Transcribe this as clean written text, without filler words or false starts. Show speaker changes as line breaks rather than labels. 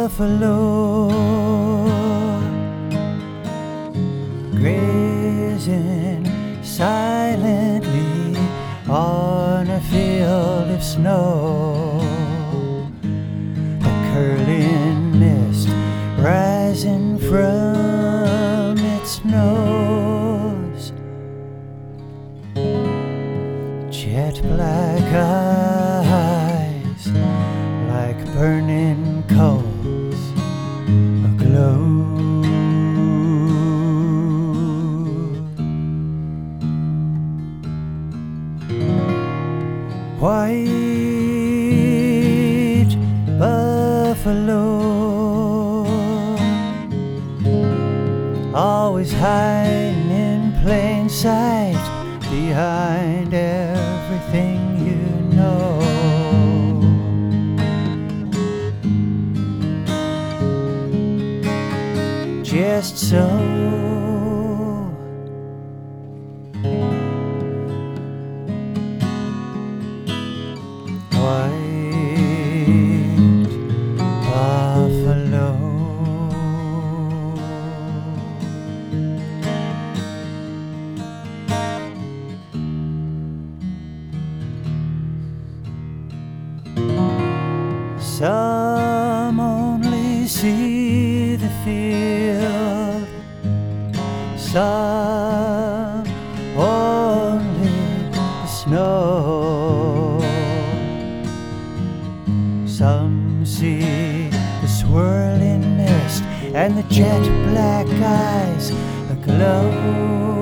buffalo grazing silently on a field of snow. The curling mist rising from its nose, jet black eyes like burning coals aglow. White buffalo, always hiding in plain sight behind everything you know. Just so white buffalo. Some only see the field, some only the snow. Some see the swirling mist and the jet black eyes aglow.